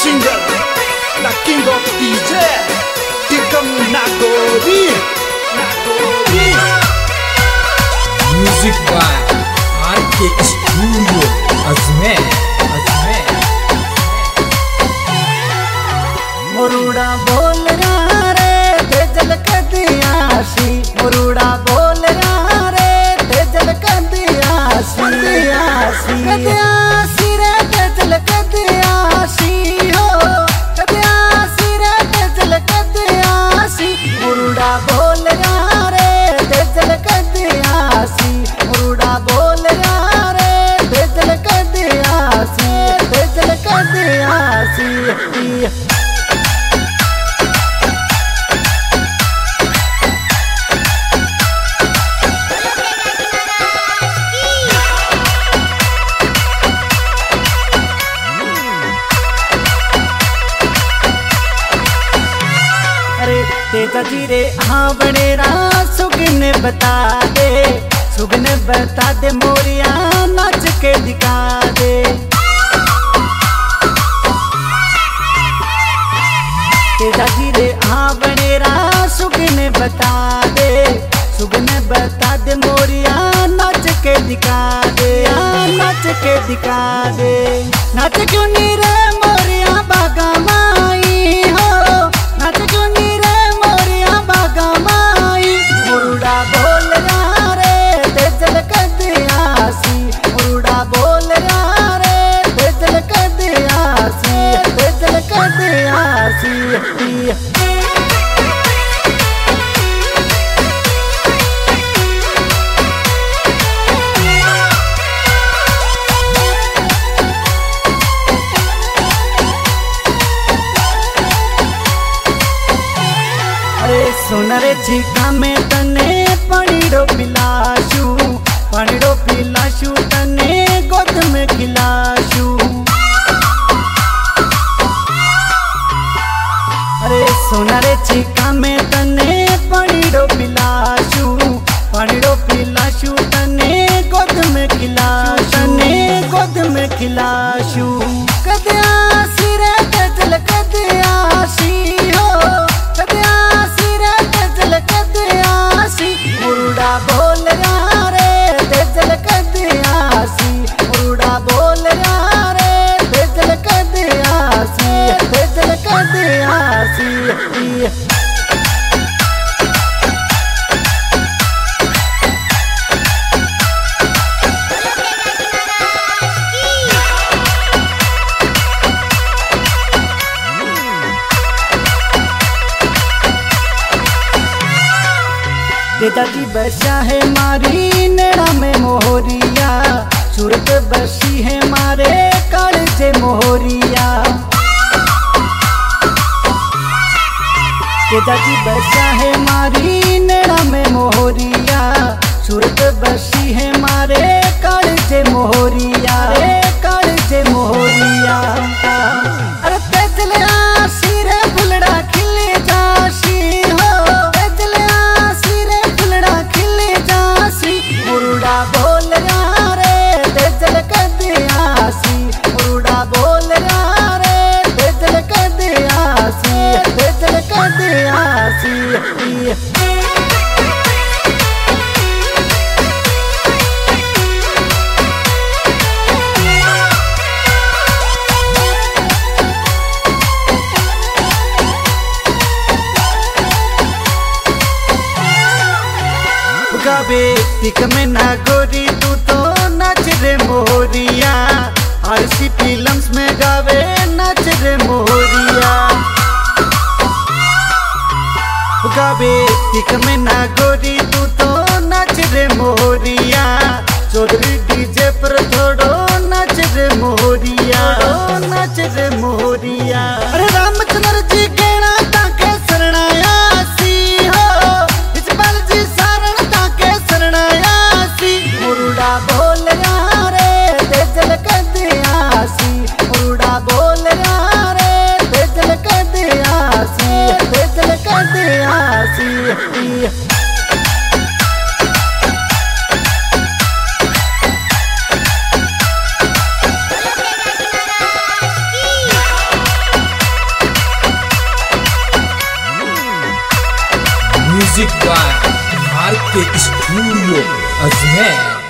singer, the king of DJ, Tikam Nagori. Music by RK Studio, Ajmer. मुरुड़ा बोल रहा रे तेजल कदियासी, मुरुड़ा बोल रहा रे तेजल कदियासी, कदियासी रे तेजल कदियासी हो, कदियासी रे तेजल कदियासी, मुरुड़ा बोल रहा रे तेजल कदियासी, मुरुड़ा बोल रहा रे तेजल कदियासी, तेजल कदियासी। तेजा जी रे हाँ बड़ेरा सुगन बता दे, सुगन बता दे मोरिया नाच के दिखा दे। तेजा जी रे हाँ बड़ेरा सुगन बता दे, सुगन बता दे मोरिया नाच के दिखा दे, नाच के दिखा दे। नाच क्यों नी रे मोरिया बागा माई हो, नाच क्यों नी रे बागा माई, मुरुड़ा बोल रहा रे तेजल कदियासी, मुरुड़ा बोल रहा रे तेजल कदियासी, तेजल कदियासी। सोनरे झीका में तने पनीरो पिलाशू, पनीरो पिलाशू तने गोद में खिलाशू। अरे सोनरे झीका में तने पनीरो पिलाशू, पनीरो पिलाशू तने गोद में खिलाशू, तने गोद में खिलाशू। कदियासी रे तेजल कदियासी हो, कदियासी रे तेजल कदियासी, मुरुड़ा बोल रहा रे तेजल कदियासी, मुरुड़ा बोल रहा रे तेजल कदियासी, तेजल कदियासी। तेजा जी बसा है मारी नेड़ा में मोहरिया, सूरत बसी है मारे कालजे मोहरिया। तेजा जी बसा है मारी नेड़ा में मोहरिया, सूरत बसी है मारे कालजे मोहरिया, कालजे मोहरिया। अरे तेजल आसी रे फुलड़ा खिले जासी हो, तेजल आसी रे फुलड़ा खिले जासी, मुरुड़ा बोल रहा रे तेजल कदियासी, मुरुड़ा बोल रहा रे तेजल कदियासी, तेजल कदियासी। गावे तिक में नागोरी तू तो नाच रे मोहरिया, आरसी फिल्म्स में गावे नाच रे मोहरिया। गावे तिक में नागोरी तू तो नाच रे मोहरिया, चौधरी डीजे पर थोड़ो नाच रे मोहरिया, नाच रे मोहरिया। अरे रामचंद्र जी कहना ताके शरणायासी हो, इस बाल जी सारण ताके शरणायासी, मुरुड़ा बोल रहा रे तेजल कदियासी, मुरुड़ा बोल रहा रे तेजल कदियासी, तेजल कदियासी। म्यूजिक बाय आर के स्टूडियो अजमेर।